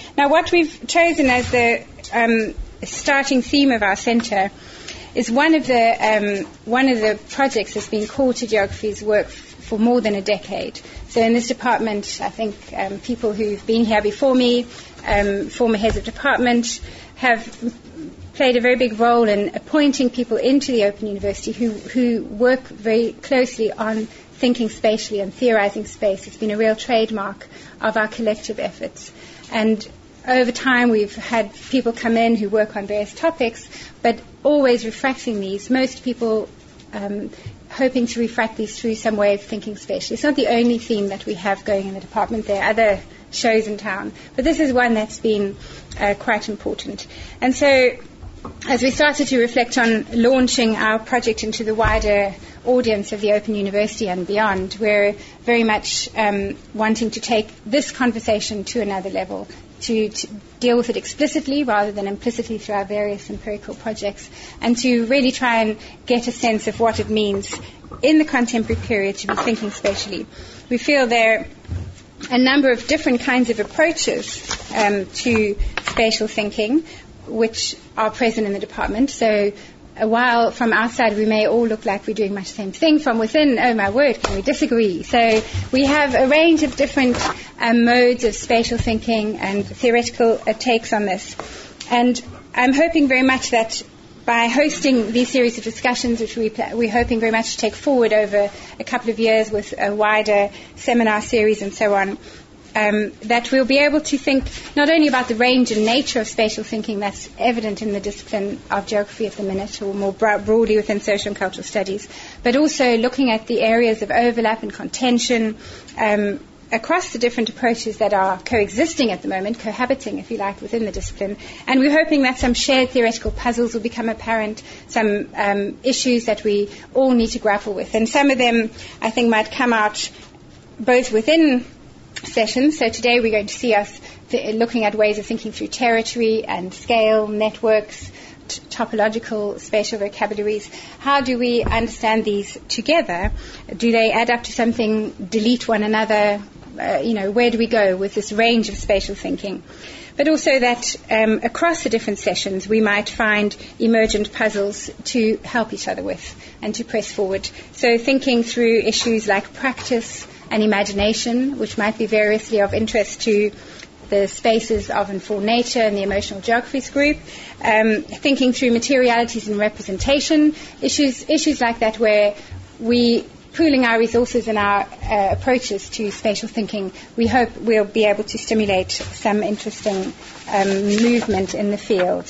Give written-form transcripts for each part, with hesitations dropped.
Now, what we've chosen as the starting theme of our centre is one of the projects that's been core to geography's work for more than a decade. So in this department, I think people who've been here before me, former heads of department, have played a very big role in appointing people into the Open University who work very closely on thinking spatially and theorizing space. It's been a real trademark of our collective efforts. And over time, we've had people come in who work on various topics, but always refracting these. Most people hoping to refract these through some way of thinking spatially. It's not the only theme that we have going in the department. There are other shows in town, but this is one that's been quite important. And so, as we started to reflect on launching our project into the wider audience of the Open University and beyond, we're very much wanting to take this conversation to another level, to deal with it explicitly rather than implicitly through our various empirical projects, and to really try and get a sense of what it means in the contemporary period to be thinking spatially. We feel there are a number of different kinds of approaches to spatial thinking which are present in the department. So while from outside we may all look like we're doing much the same thing, from within, oh my word, can we disagree? So we have a range of different modes of spatial thinking and theoretical takes on this. And I'm hoping very much that by hosting these series of discussions, which we're hoping very much to take forward over a couple of years with a wider seminar series and so on, that we'll be able to think not only about the range and nature of spatial thinking that's evident in the discipline of geography at the minute, or more broadly within social and cultural studies, but also looking at the areas of overlap and contention across the different approaches that are coexisting at the moment, cohabiting, if you like, within the discipline. And we're hoping that some shared theoretical puzzles will become apparent, some issues that we all need to grapple with. And some of them, I think, might come out both within sessions. So today we're going to see us looking at ways of thinking through territory and scale, networks, topological spatial vocabularies. How do we understand these together? Do they add up to something, delete one another? Where do we go with this range of spatial thinking? But also that across the different sessions we might find emergent puzzles to help each other with and to press forward. So thinking through issues like practice and imagination, which might be variously of interest to the spaces of and for nature and the emotional geographies group, thinking through materialities and representation, issues like that where we, pooling our resources and our approaches to spatial thinking, we hope we'll be able to stimulate some interesting movement in the field.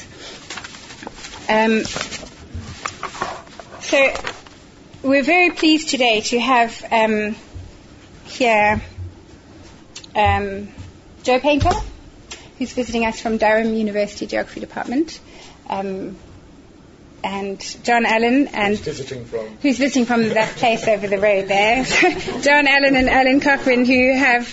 So we're very pleased today to have here Joe Painter, who's visiting us from Durham University Geography Department, and John Allen, who's visiting from that place over the road there. John Allen and Alan Cochrane, who have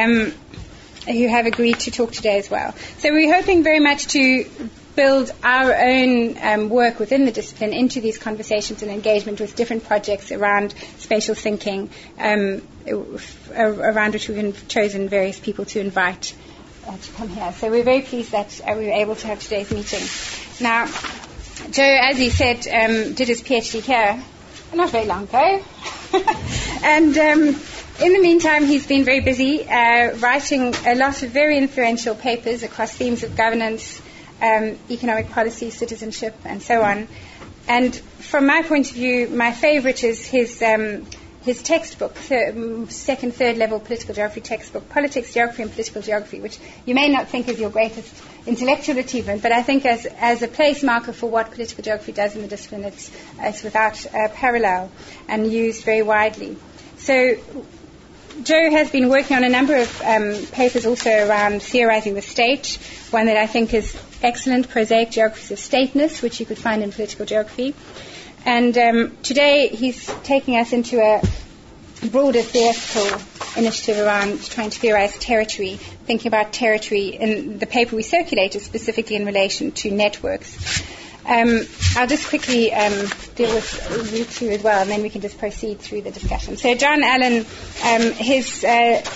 agreed to talk today as well. So we're hoping very much to build our own work within the discipline into these conversations and engagement with different projects around spatial thinking, around which we've chosen various people to invite to come here. So we're very pleased that we were able to have today's meeting. Now, Joe, as he said, did his PhD here not very long ago. And in the meantime, he's been very busy writing a lot of very influential papers across themes of governance, economic policy, citizenship, and so on. And from my point of view, my favorite is his textbook, second, third level political geography textbook, Politics, Geography, and Political Geography, which you may not think is your greatest intellectual achievement, but I think as a place marker for what political geography does in the discipline, it's without parallel and used very widely. So Joe has been working on a number of papers also around theorizing the state, one that I think is excellent, Prosaic Geographies of Stateness, which you could find in political geography. And today he's taking us into a broader theoretical initiative around trying to theorize territory, thinking about territory in the paper we circulated specifically in relation to networks. I'll just quickly deal with you two as well, and then we can just proceed through the discussion. So John Allen, his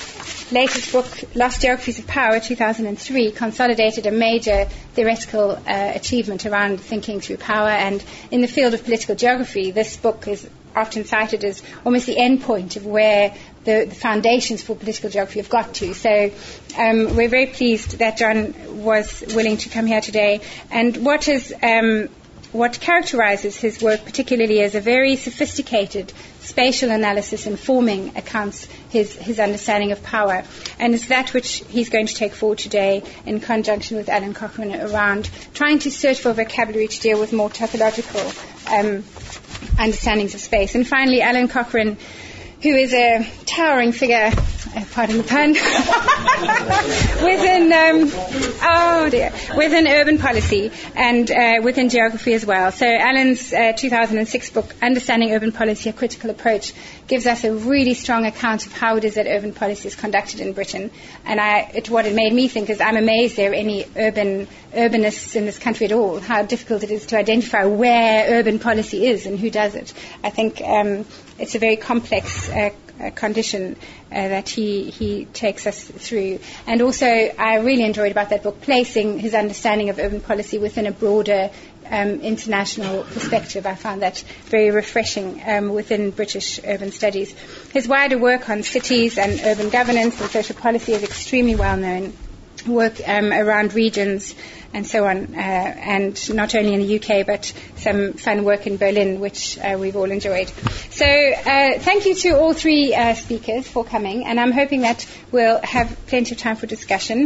latest book, Lost Geographies of Power, 2003, consolidated a major theoretical achievement around thinking through power. And in the field of political geography, this book is often cited as almost the end point of where the foundations for political geography have got to. So we're very pleased that John was willing to come here today. And what characterizes his work particularly is a very sophisticated spatial analysis informing accounts his understanding of power. And it's that which he's going to take forward today in conjunction with Alan Cochrane around trying to search for vocabulary to deal with more topological understandings of space. And finally, Alan Cochrane, who is a towering figure, pardon the pun, within urban policy and within geography as well. So Alan's 2006 book, Understanding Urban Policy, A Critical Approach, gives us a really strong account of how it is that urban policy is conducted in Britain. And what it made me think is I'm amazed there are any urbanists in this country at all, how difficult it is to identify where urban policy is and who does it. I think it's a very complex condition that he takes us through. And also, I really enjoyed about that book, placing his understanding of urban policy within a broader international perspective. I found that very refreshing within British urban studies. His wider work on cities and urban governance and social policy is extremely well known. Work around regions and so on, and not only in the UK, but some fun work in Berlin, which we've all enjoyed. So thank you to all three speakers for coming, and I'm hoping that we'll have plenty of time for discussion.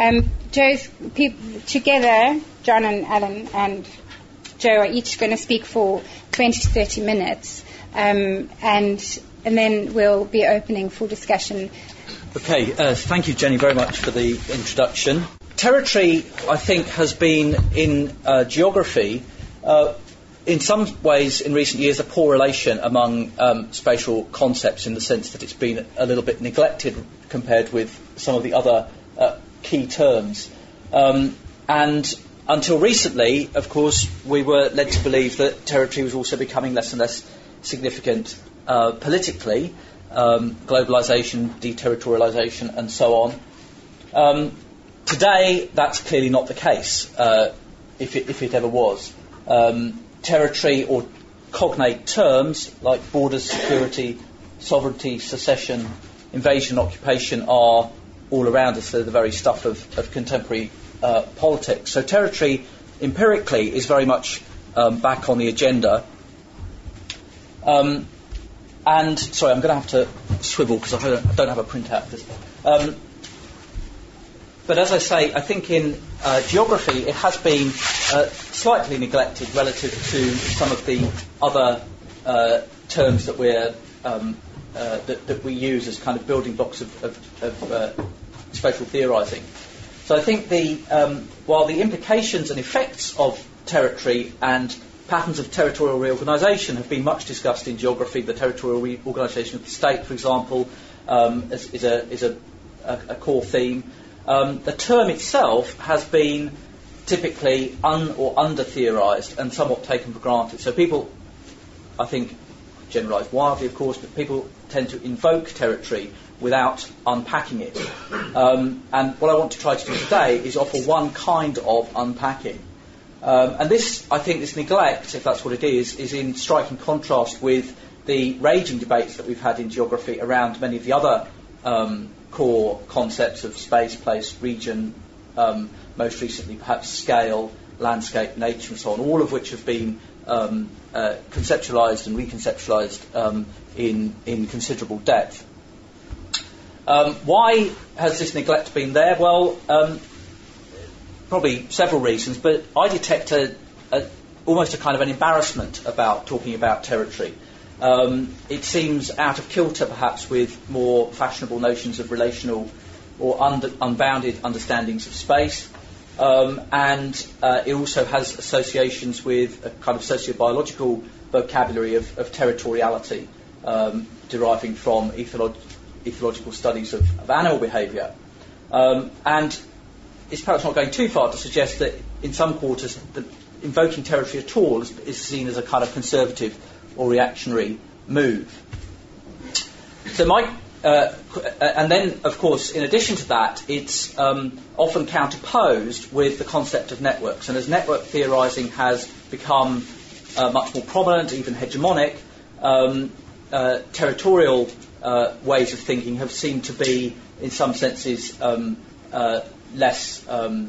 Together, John and Alan and Joe are each going to speak for 20 to 30 minutes, and then we'll be opening for discussion. Okay, thank you, Jenny, very much for the introduction. Territory, I think, has been in geography, in some ways in recent years, a poor relation among spatial concepts in the sense that it's been a little bit neglected compared with some of the other key terms. And until recently, of course, we were led to believe that territory was also becoming less and less significant politically, globalisation, deterritorialisation, and so on. Today, that's clearly not the case, if it ever was. Territory or cognate terms like borders, security, sovereignty, secession, invasion, occupation are all around us. They're the very stuff of contemporary politics. So territory, empirically, is very much back on the agenda. And, sorry, I'm going to have to swivel because I don't have a printout of this. But as I say, I think in geography it has been slightly neglected relative to some of the other terms that that we use as kind of building blocks of spatial theorising. So I think while the implications and effects of territory and patterns of territorial reorganisation have been much discussed in geography, the territorial reorganisation of the state, for example, is a core theme. The term itself has been typically or under-theorised and somewhat taken for granted. So people, I think, generalise wildly, of course, but people tend to invoke territory without unpacking it. And what I want to try to do today is offer one kind of unpacking. And this, I think, this neglect, if that's what it is in striking contrast with the raging debates that we've had in geography around many of the other core concepts of space, place, region, most recently perhaps scale, landscape, nature and so on, all of which have been conceptualised and reconceptualised in considerable depth. Why has this neglect been there? Well, probably several reasons, but I detect almost a kind of an embarrassment about talking about territory. It seems out of kilter, perhaps, with more fashionable notions of relational or unbounded understandings of space, and it also has associations with a kind of sociobiological vocabulary of territoriality, deriving from ethological studies of animal behaviour. And it's perhaps not going too far to suggest that in some quarters invoking territory at all is seen as a kind of conservative or reactionary move. So my and then, of course, in addition to that, it's often counterposed with the concept of networks. And as network theorising has become much more prominent, even hegemonic, territorial ways of thinking have seemed to be, in some senses, less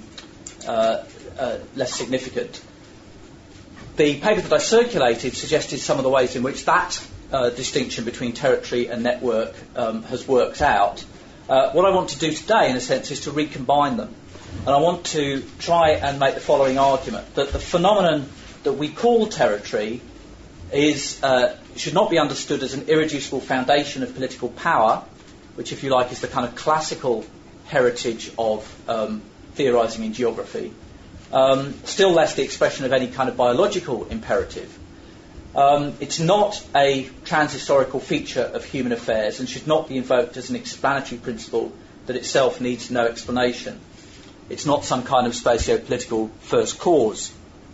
significant. The paper that I circulated suggested some of the ways in which that distinction between territory and network has worked out. What I want to do today, in a sense, is to recombine them. And I want to try and make the following argument, that the phenomenon that we call territory should not be understood as an irreducible foundation of political power, which, if you like, is the kind of classical heritage of theorising in geography. Still less the expression of any kind of biological imperative. It's not a transhistorical feature of human affairs and should not be invoked as an explanatory principle that itself needs no explanation. It's not some kind of socio-political first cause.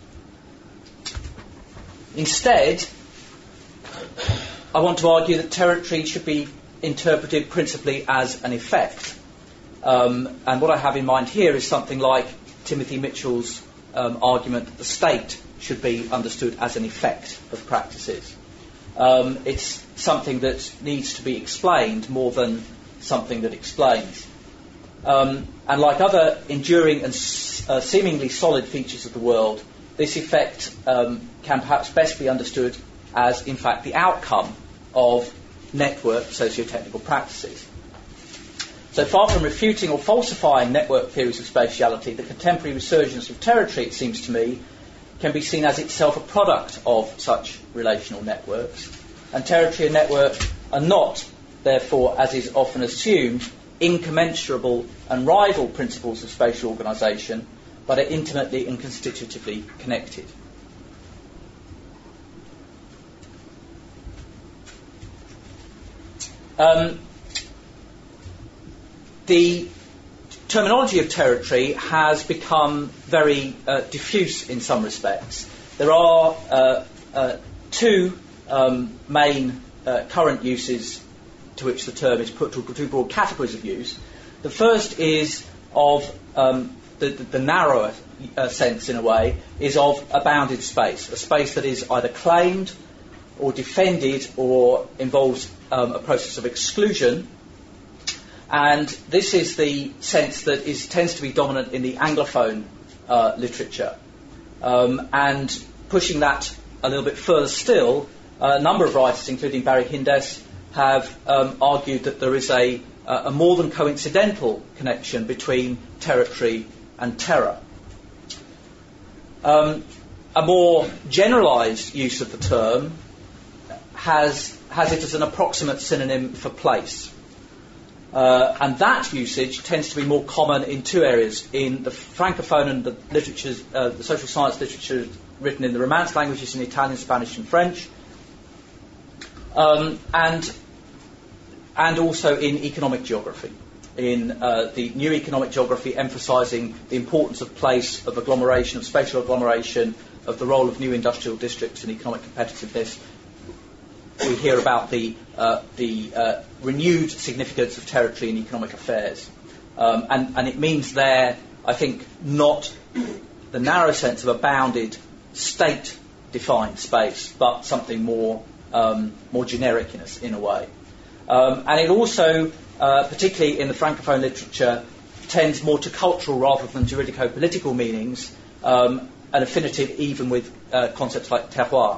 Instead, I want to argue that territory should be interpreted principally as an effect. And what I have in mind here is something like Timothy Mitchell's argument that the state should be understood as an effect of practices. It's something that needs to be explained more than something that explains. And like other enduring and seemingly solid features of the world, this effect can perhaps best be understood as, in fact, the outcome of network socio-technical practices. So far from refuting or falsifying network theories of spatiality, the contemporary resurgence of territory, it seems to me, can be seen as itself a product of such relational networks. And territory and network are not, therefore, as is often assumed, incommensurable and rival principles of spatial organisation, but are intimately and constitutively connected. The terminology of territory has become very diffuse in some respects. There are two main current uses to which the term is put, two broad categories of use. The first is of the narrower sense, in a way, is of a bounded space, a space that is either claimed or defended or involves a process of exclusion. And this is the sense that tends to be dominant in the Anglophone literature. And pushing that a little bit further still, a number of writers, including Barry Hindess, have argued that there is a more than coincidental connection between territory and terror. A more generalised use of the term has it as an approximate synonym for place. And that usage tends to be more common in two areas: in the Francophone and the literatures, the social science literature written in the Romance languages, in Italian, Spanish, and French, and also in economic geography, in the new economic geography, emphasising the importance of place, of agglomeration, of spatial agglomeration, of the role of new industrial districts in economic competitiveness. We hear about the renewed significance of territory in economic affairs. And it means there, I think, not the narrow sense of a bounded state-defined space, but something more generic in a way. And it also, particularly in the Francophone literature, tends more to cultural rather than juridico-political meanings, an affinity even with concepts like terroir.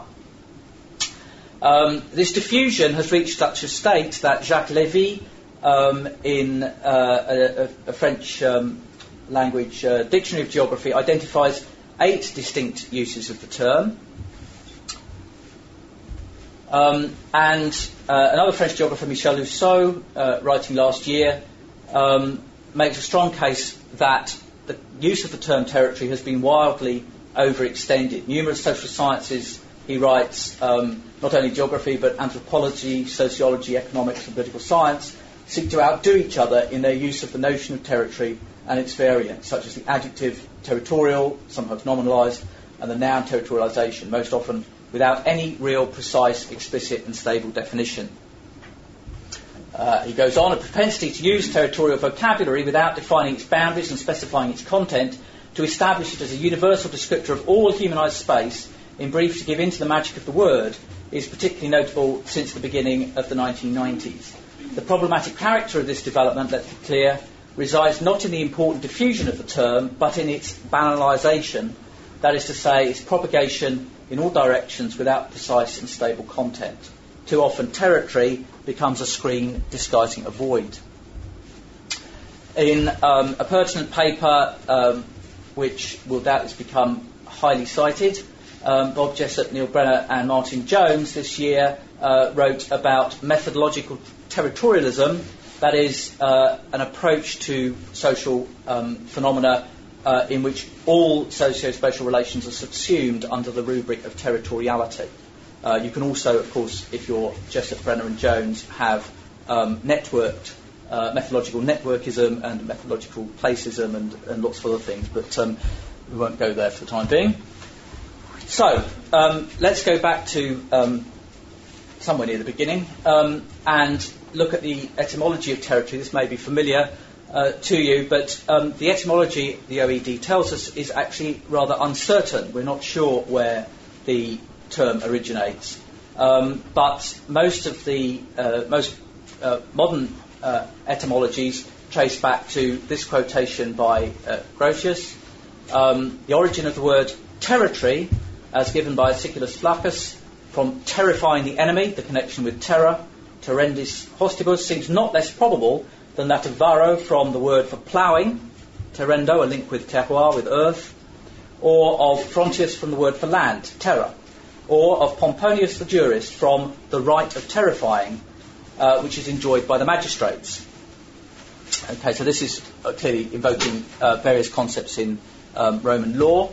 This diffusion has reached such a state that Jacques Lévy, in a French language dictionary of geography, identifies 8 distinct uses of the term. And another French geographer, Michel Lousseau, writing last year, makes a strong case that the use of the term territory has been wildly overextended. Numerous social sciences, he writes, not only geography but anthropology, sociology, economics and political science, seek to outdo each other in their use of the notion of territory and its variants, such as the adjective territorial, sometimes nominalised, and the noun territorialisation, most often without any real, precise, explicit and stable definition. He goes on, a propensity to use territorial vocabulary without defining its boundaries and specifying its content, to establish it as a universal descriptor of all humanised space, in brief, to give in to the magic of the word, is particularly notable since the beginning of the 1990s. The problematic character of this development, let's be clear, resides not in the important diffusion of the term, but in its banalisation, that is to say, its propagation in all directions without precise and stable content. Too often territory becomes a screen disguising a void. In a pertinent paper, which will doubtless become highly cited, Bob Jessop, Neil Brenner and Martin Jones this year wrote about methodological territorialism, that is an approach to social phenomena in which all socio-spatial relations are subsumed under the rubric of territoriality. You can also, of course, if you're Jessop, Brenner and Jones, have networked methodological networkism and methodological placism and lots of other things, but we won't go there for the time being. So, let's go back to somewhere near the beginning and look at the etymology of territory. This may be familiar to you, but the etymology, the OED tells us, is actually rather uncertain. We're not sure where the term originates, but most of the most modern etymologies trace back to this quotation by Grotius. The origin of the word territory, as given by Siculus Flaccus, from terrifying the enemy, the connection with terra, terrendis hostibus, seems not less probable than that of Varro from the word for ploughing, terrendo, a link with terroir, with earth, or of Frontius from the word for land, terra, or of Pomponius the jurist from the right of terrifying, which is enjoyed by the magistrates. Okay, so this is clearly invoking various concepts in Roman law.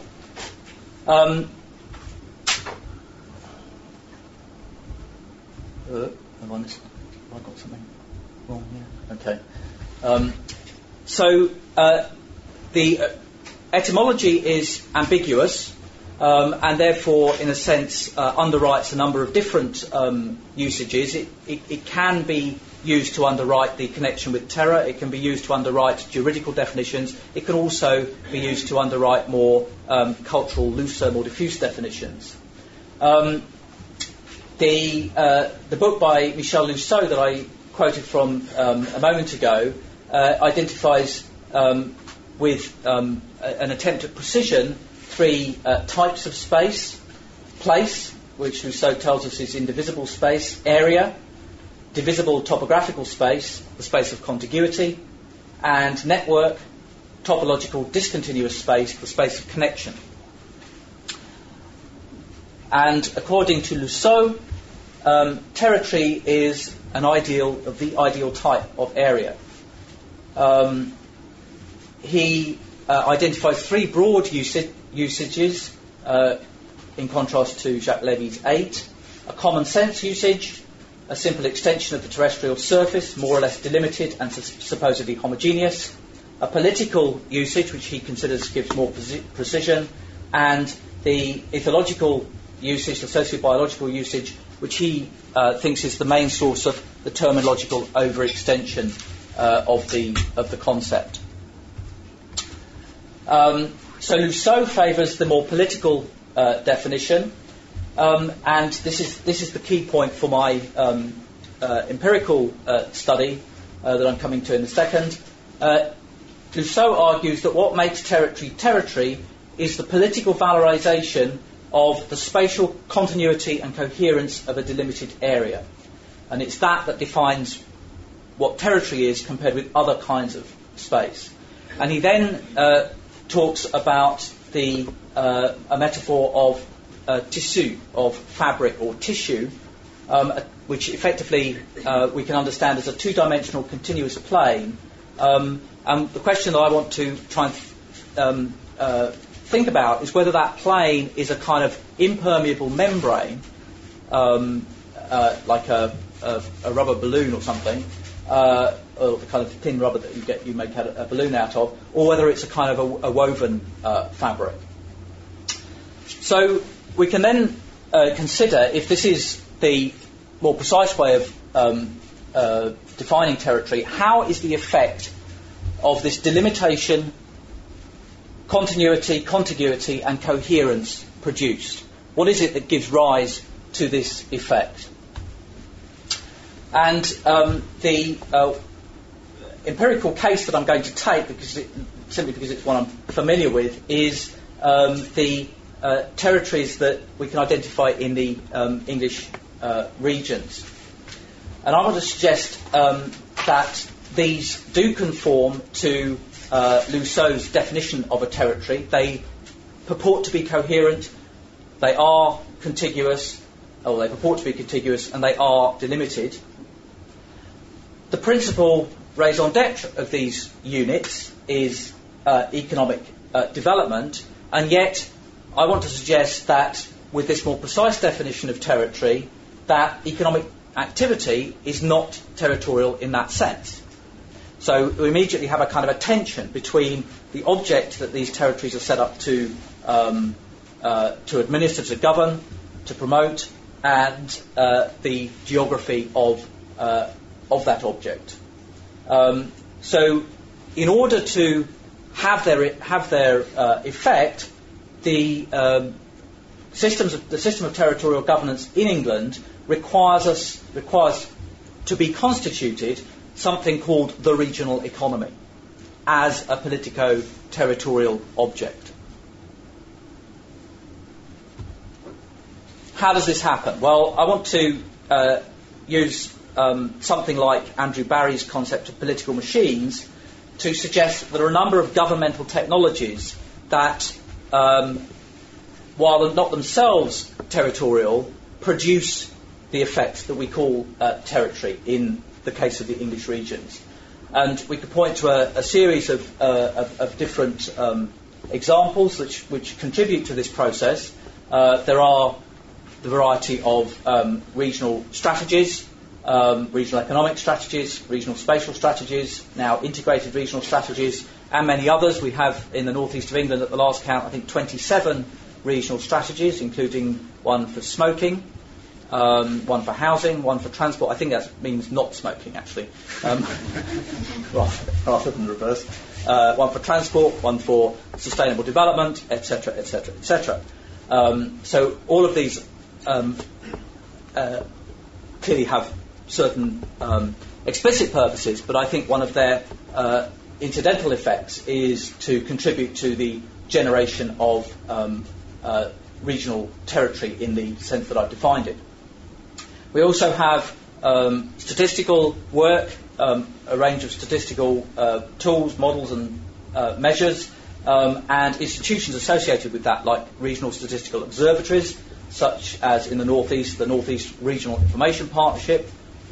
Have I got something wrong here? Okay. So the etymology is ambiguous and therefore, in a sense, underwrites a number of different usages. It can be used to underwrite the connection with terra. It can be used to underwrite juridical definitions. It can also be used to underwrite more cultural, looser, more diffuse definitions. The book by Michel Lousseau that I quoted from a moment ago identifies with an attempt at precision three types of space: place, which Rousseau tells us is indivisible space; area, divisible topographical space, the space of contiguity; and network, topological discontinuous space, the space of connection. And according to Lousseau, territory is an ideal of the ideal type of area. He identifies three broad usages in contrast to Jacques Lévy's 8. A common sense usage, a simple extension of the terrestrial surface, more or less delimited and supposedly homogeneous; a political usage, which he considers gives more precision; and the ethological usage, the sociobiological usage, which he thinks is the main source of the terminological overextension of the concept. So Lousseau favours the more political definition, and this is the key point for my empirical study that I'm coming to in a second. Lousseau argues that what makes territory is the political valorisation of the spatial continuity and coherence of a delimited area. And it's that defines what territory is compared with other kinds of space. And he then talks about a metaphor of tissue, of fabric or tissue, which effectively we can understand as a two-dimensional continuous plane. And the question that I want to try and think about is whether that plane is a kind of impermeable membrane, like a rubber balloon or something, or the kind of thin rubber that you make a balloon out of, or whether it's a kind of a woven fabric. So we can then consider if this is the more precise way of defining territory, how is the effect of this delimitation, continuity, contiguity, and coherence produced? What is it that gives rise to this effect? And the empirical case that I'm going to take, simply because it's one I'm familiar with, is the territories that we can identify in the English regions. And I want to suggest that these do conform to Lusseau's definition of a territory. They purport to be coherent, they are contiguous, or they purport to be contiguous, and they are delimited. The principal raison d'etre of these units is economic development, and yet I want to suggest that with this more precise definition of territory, that economic activity is not territorial in that sense. So we immediately have a kind of a tension between the object that these territories are set up to administer, to govern, to promote, and the geography of that object. So, in order to have their effect, the system of territorial governance in England requires to be constituted something called the regional economy as a politico-territorial object. How does this happen? Well, I want to use something like Andrew Barry's concept of political machines to suggest that there are a number of governmental technologies that, while not themselves territorial, produce the effect that we call territory in the case of the English regions. And we could point to a series of different examples which contribute to this process. There are the variety of regional strategies, regional economic strategies, regional spatial strategies, now integrated regional strategies, and many others. We have in the northeast of England at the last count, I think, 27 regional strategies, including one for smoking, one for housing, one for transport. I think that means not smoking, actually, rather than the reverse. One for transport, one for sustainable development, etc., etc., etc. So all of these clearly have certain explicit purposes, but I think one of their incidental effects is to contribute to the generation of regional territory in the sense that I've defined it. We also have statistical work, a range of statistical tools, models and measures, and institutions associated with that, like regional statistical observatories, such as in the Northeast Regional Information Partnership.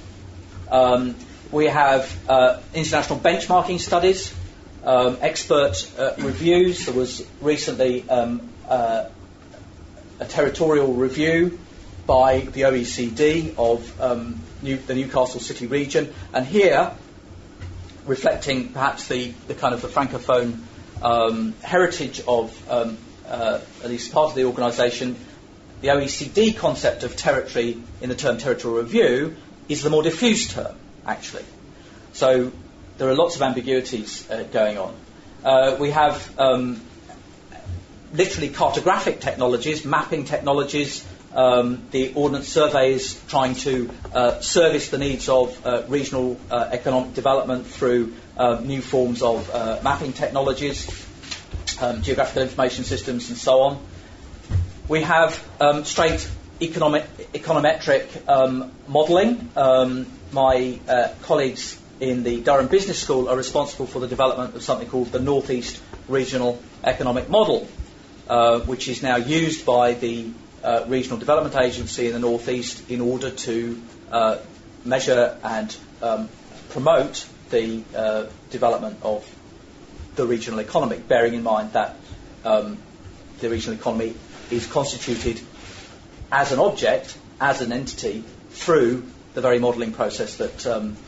We have international benchmarking studies, expert reviews. There was recently a territorial review by the OECD of the Newcastle City region, and here, reflecting perhaps the kind of the francophone heritage of at least part of the organisation, the OECD concept of territory in the term territorial review is the more diffuse term, actually. So there are lots of ambiguities going on. We have literally cartographic technologies, mapping technologies. The Ordnance Survey is trying to service the needs of regional economic development through new forms of mapping technologies, geographical information systems, and so on. We have straight econometric modelling. My colleagues in the Durham Business School are responsible for the development of something called the Northeast Regional Economic Model, which is now used by the Regional Development Agency in the Northeast in order to measure and promote the development of the regional economy, bearing in mind that the regional economy is constituted as an object, as an entity, through the very modelling process that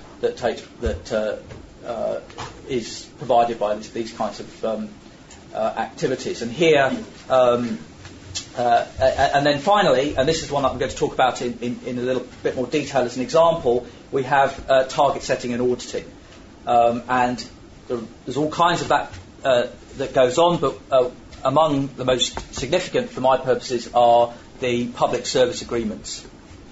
is provided by these kinds of activities. And here, And then finally, and this is one I'm going to talk about in a little bit more detail as an example, we have target setting and auditing. And there's all kinds of that that goes on, but among the most significant for my purposes are the public service agreements.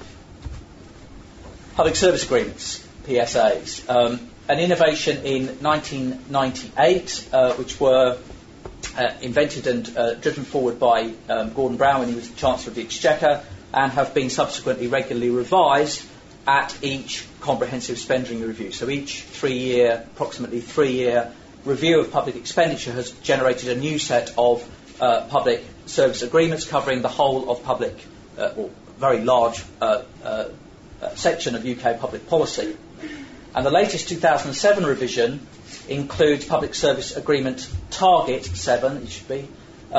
Public service agreements, PSAs. An innovation in 1998, which were invented and driven forward by Gordon Brown when he was Chancellor of the Exchequer, and have been subsequently regularly revised at each comprehensive spending review. So each approximately three-year review of public expenditure has generated a new set of public service agreements covering the whole of public, or very large section of UK public policy. And the latest 2007 revision includes Public Service Agreement Target 7, it should be,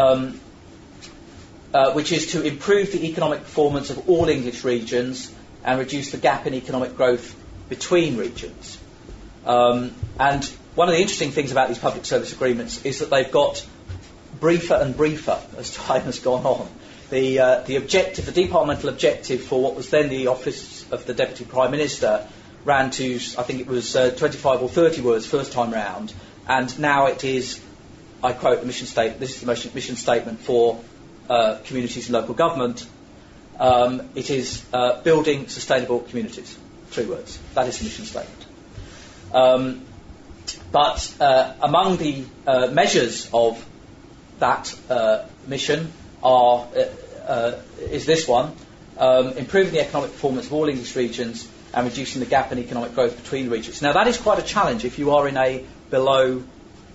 which is to improve the economic performance of all English regions and reduce the gap in economic growth between regions. And one of the interesting things about these public service agreements is that they've got briefer and briefer as time has gone on. The objective, the departmental objective for what was then the Office of the Deputy Prime Minister ran to, I think it was 25 or 30 words first time round, and now it is, I quote the mission statement, this is the mission statement for communities and local government, it is building sustainable communities, 3 words. That is the mission statement. But among the measures of that mission is this one, improving the economic performance of all English regions and reducing the gap in economic growth between regions. Now that is quite a challenge if you are in a below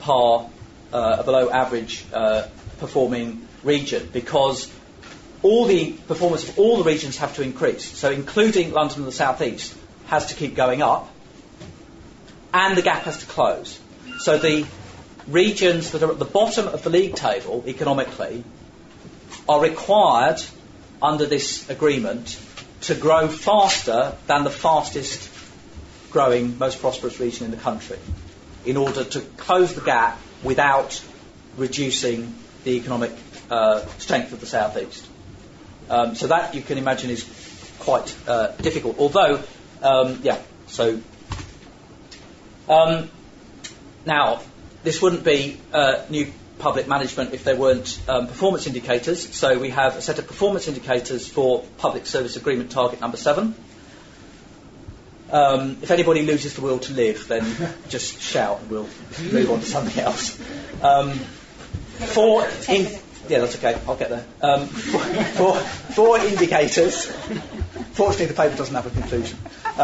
average performing region, because all the performance of all the regions have to increase. So including London and the South East has to keep going up, and the gap has to close. So the regions that are at the bottom of the league table economically are required under this agreement to grow faster than the fastest growing, most prosperous region in the country, in order to close the gap without reducing the economic strength of the South East. So that, you can imagine, is quite difficult. Although, now, this wouldn't be new public management if there weren't performance indicators. So we have a set of performance indicators for Public Service Agreement Target number 7. If anybody loses the will to live, then just shout and we'll move on to something else. Yeah, that's okay, I'll get there. Four indicators. Fortunately, the paper doesn't have a conclusion.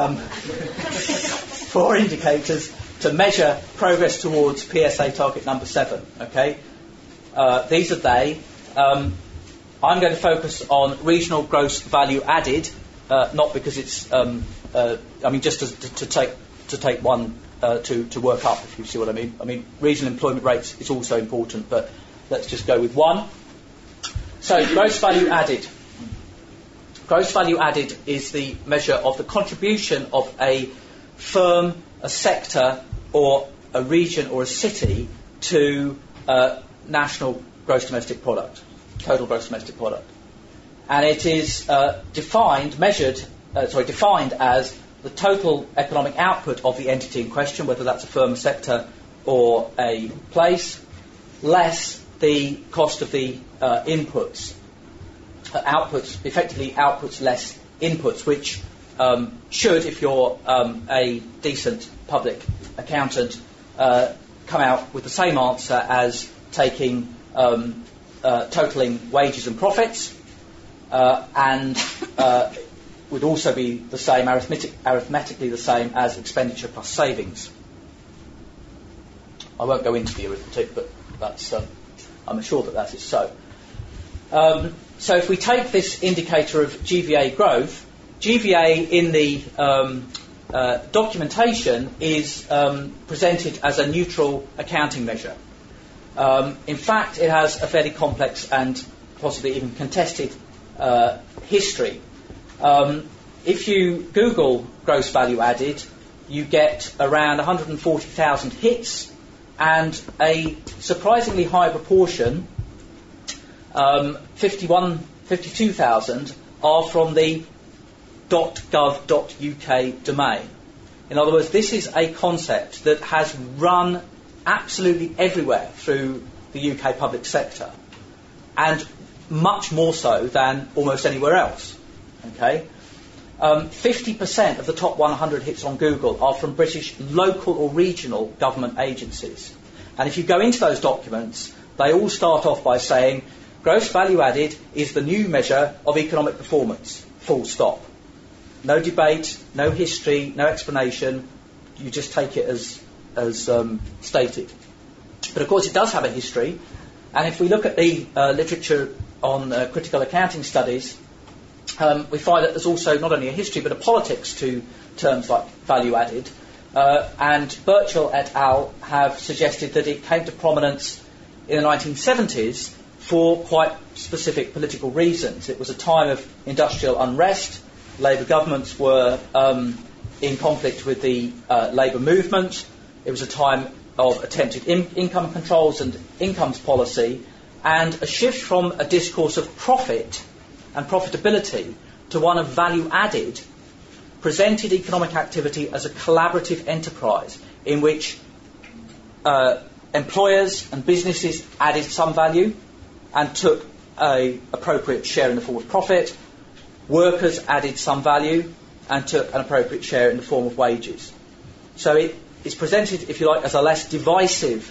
4 indicators to measure progress towards PSA target number 7. Okay, these are they. I'm going to focus on regional gross value added, not because it's. Just to take one to work up, if you see what I mean. I mean, regional employment rates is also important, but let's just go with one. So, gross value added. Gross value added is the measure of the contribution of a firm, a sector, or a region or a city to national gross domestic product, total gross domestic product. And it is defined as the total economic output of the entity in question, whether that's a firm, a sector, or a place, less the cost of the inputs. Outputs, effectively outputs less inputs, which should, if you're a decent public accountant, come out with the same answer as taking totaling wages and profits, and would also be the same, arithmetically the same as expenditure plus savings. I won't go into the arithmetic, but that's I'm sure that is so. So if we take this indicator of GVA growth, GVA in the documentation is presented as a neutral accounting measure. In fact, it has a fairly complex and possibly even contested history. If you Google gross value added, you get around 140,000 hits and a surprisingly high proportion 52,000 are from the .gov.uk domain. In other words, this is a concept that has run absolutely everywhere through the UK public sector, and much more so than almost anywhere else. Okay, 50% of the top 100 hits on Google are from British local or regional government agencies. And if you go into those documents, they all start off by saying, gross value added is the new measure of economic performance, full stop. No debate, no history, no explanation, you just take it as stated. But of course it does have a history, and if we look at the literature on critical accounting studies, we find that there's also not only a history but a politics to terms like value added. And Birchall et al. Have suggested that it came to prominence in the 1970s for quite specific political reasons. It was a time of industrial unrest. Labour governments were in conflict with the Labour movement. It was a time of attempted income controls and incomes policy, and a shift from a discourse of profit and profitability to one of value added presented economic activity as a collaborative enterprise in which employers and businesses added some value and took an appropriate share in the form of profit. Workers added some value and took an appropriate share in the form of wages. So it is presented, if you like, as a less divisive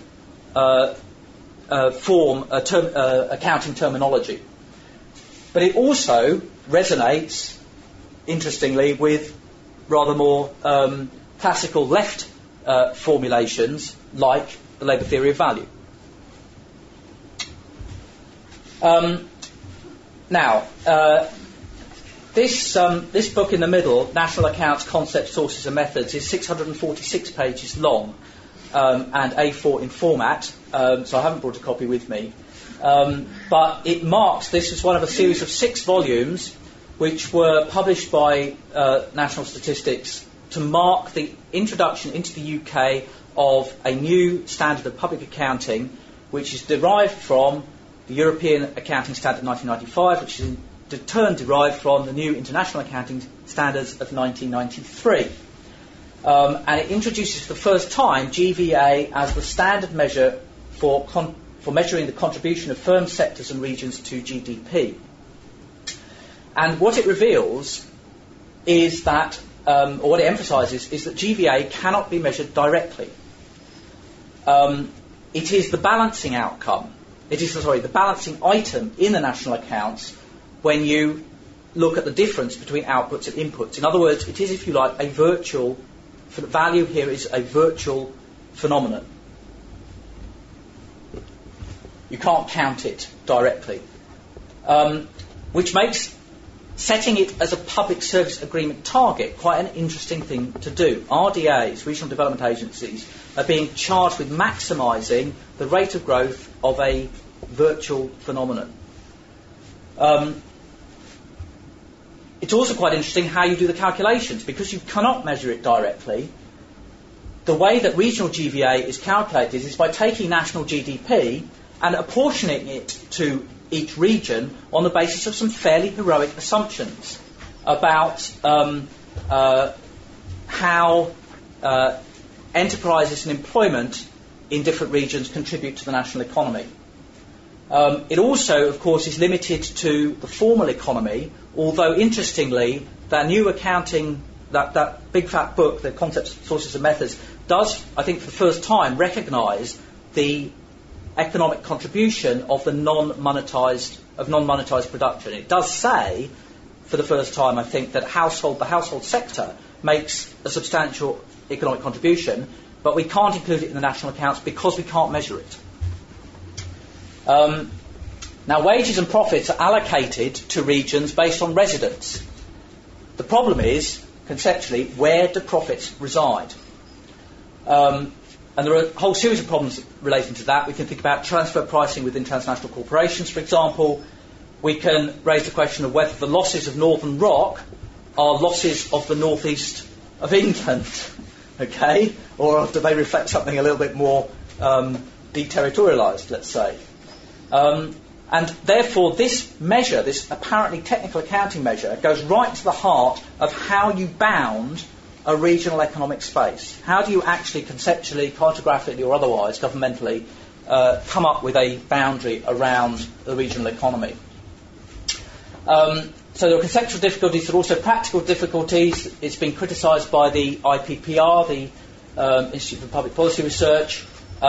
accounting terminology. But it also resonates, interestingly, with rather more classical left formulations like the Labour theory of value. This book in the middle, National Accounts, Concepts, Sources and Methods, is 646 pages long and A4 in format, so I haven't brought a copy with me. But it marks, this is one of a series of 6 volumes which were published by National Statistics to mark the introduction into the UK of a new standard of public accounting, which is derived from the European Accounting Standard 1995, which is in turn derived from the new International Accounting Standards of 1993. And it introduces for the first time GVA as the standard measure for measuring the contribution of firms, sectors and regions to GDP. And what it reveals is that, or what it emphasises, is that GVA cannot be measured directly. It is the balancing outcome. The balancing item in the national accounts when you look at the difference between outputs and inputs. In other words, it is, if you like, the value here is a virtual phenomenon. You can't count it directly. Which makes setting it as a public service agreement target quite an interesting thing to do. RDAs, regional development agencies, are being charged with maximising the rate of growth of a virtual phenomenon. It's also quite interesting how you do the calculations, because you cannot measure it directly. The way that regional GVA is calculated is by taking national GDP and apportioning it to each region on the basis of some fairly heroic assumptions about how enterprises and employment in different regions contribute to the national economy. It also, of course, is limited to the formal economy, although interestingly, that new accounting, that big fat book, the Concepts, Sources and Methods, does, I think for the first time, recognise the economic contribution of the non-monetised production. It does say, for the first time, I think, that the household sector makes a substantial economic contribution, but we can't include it in the national accounts because we can't measure it. Now, wages and profits are allocated to regions based on residence. The problem is, conceptually, where do profits reside? And there are a whole series of problems relating to that. We can think about transfer pricing within transnational corporations, for example. We can raise the question of whether the losses of Northern Rock are losses of the northeast of England, okay? Or do they reflect something a little bit more deterritorialised, let's say? And therefore, this measure, this apparently technical accounting measure, goes right to the heart of how you bound a regional economic space. How do you actually conceptually, cartographically or otherwise, governmentally, come up with a boundary around the regional economy? So there are conceptual difficulties, there are also practical difficulties. It's been criticised by the IPPR, the Institute for Public Policy Research.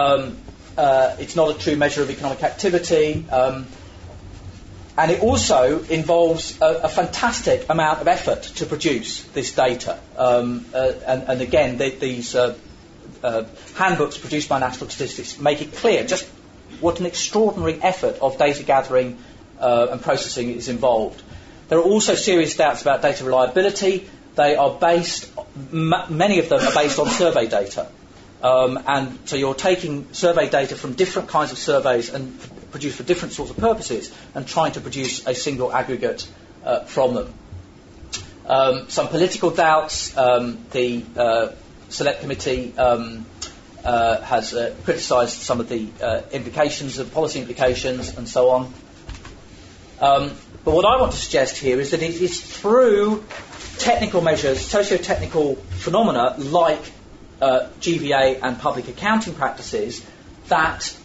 It's not a true measure of economic activity. And it also involves a fantastic amount of effort to produce this data. And again, these handbooks produced by National Statistics make it clear just what an extraordinary effort of data gathering and processing is involved. There are also serious doubts about data reliability. They are based, many of them are based on survey data. And so you're taking survey data from different kinds of surveys and produced for different sorts of purposes and trying to produce a single aggregate from them. Some political doubts. The Select Committee has criticised some of the implications of policy implications and so on. But what I want to suggest here is that it is through technical measures, socio-technical phenomena like GVA and public accounting practices that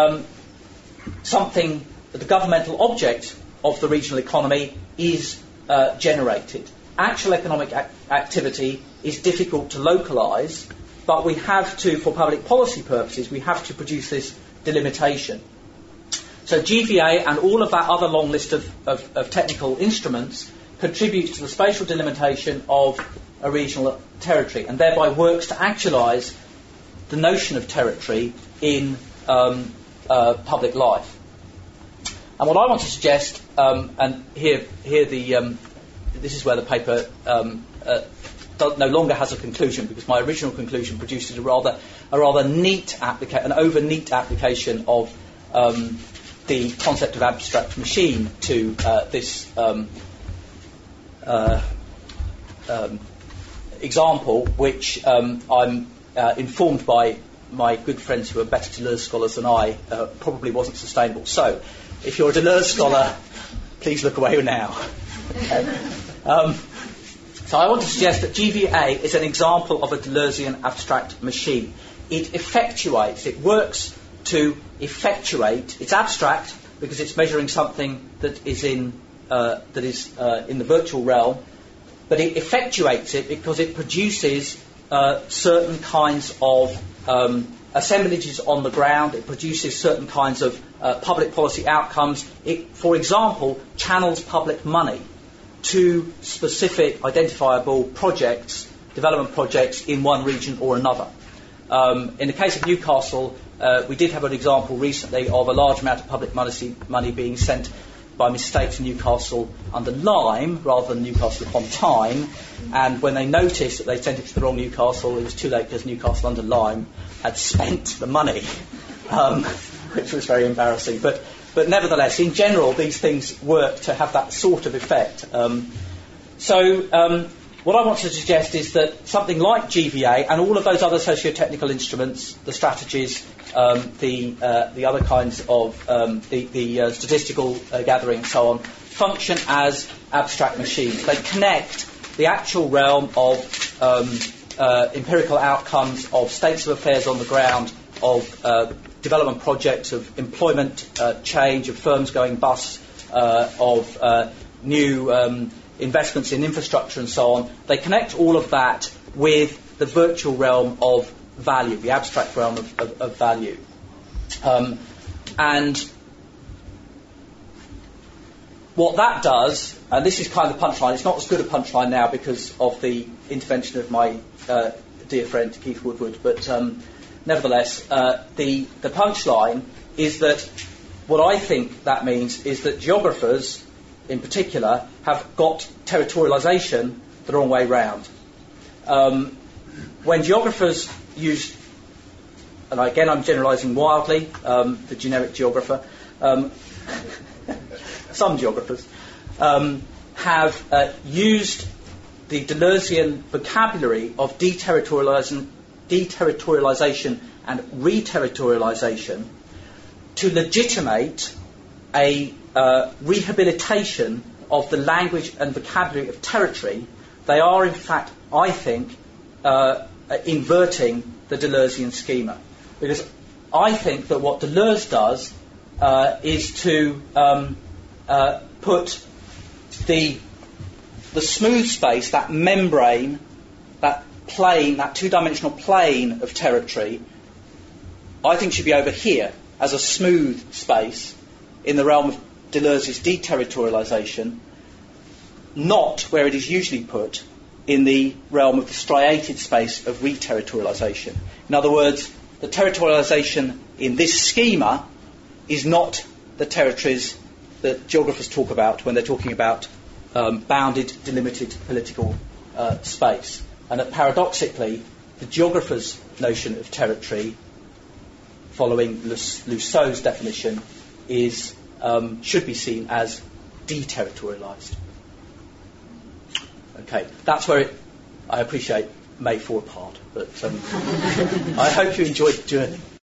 something, the governmental object of the regional economy is generated. Actual economic activity is difficult to localise, but we have to, for public policy purposes, we have to produce this delimitation. So GVA and all of that other long list of technical instruments contributes to the spatial delimitation of a regional territory and thereby works to actualise the notion of territory in public life. And what I want to suggest, and here this is where the paper no longer has a conclusion, because my original conclusion produces a rather neat an over neat application of the concept of abstract machine to this example, which I'm informed by my good friends who are better Deleuze scholars than I, probably wasn't sustainable. So, if you're a Deleuze scholar, please look away now. Okay. So I want to suggest that GVA is an example of a Deleuzian abstract machine. It effectuates, it works to effectuate. It's abstract because it's measuring something that is in the virtual realm, but it effectuates it because it produces certain kinds of assemblages on the ground. It produces certain kinds of public policy outcomes. It, for example, channels public money to specific identifiable projects, development projects in one region or another. In the case of Newcastle, we did have an example recently of a large amount of public money being sent by mistake to Newcastle under Lyme rather than Newcastle upon Tyne, and when they noticed that they sent it to the wrong Newcastle, it was too late because Newcastle under Lyme had spent the money, which was very embarrassing. But nevertheless, in general, these things work to have that sort of effect. What I want to suggest is that something like GVA and all of those other socio-technical instruments, the strategies, the other kinds of the statistical gathering and so on, function as abstract machines. They connect the actual realm of empirical outcomes, of states of affairs on the ground, of development projects, of employment change, of firms going bust, of new investments in infrastructure and so on. They connect all of that with the virtual realm of value, the abstract realm of value. And what that does, and this is kind of the punchline, it's not as good a punchline now because of the intervention of my dear friend Keith Woodward, but nevertheless, the punchline is that what I think that means is that geographers in particular have got territorialisation the wrong way round. When geographers use, and again I'm generalising wildly, the generic geographer, some geographers have used the Deleuzian vocabulary of deterritorialisation and reterritorialisation to legitimate a rehabilitation of the language and vocabulary of territory. They are, in fact, I think, inverting the Deleuzian schema. Because I think that what Deleuze does is to put the smooth space, that membrane, that plane, that two-dimensional plane of territory, I think should be over here as a smooth space in the realm of Deleuze's deterritorialisation, not where it is usually put in the realm of the striated space of reterritorialisation. In other words, the territorialisation in this schema is not the territories that geographers talk about when they're talking about bounded, delimited political space. And that paradoxically, the geographer's notion of territory, following Lusseau's definition, should be seen as deterritorialised. Okay, that's where I appreciate, may fall apart, but I hope you enjoyed the journey.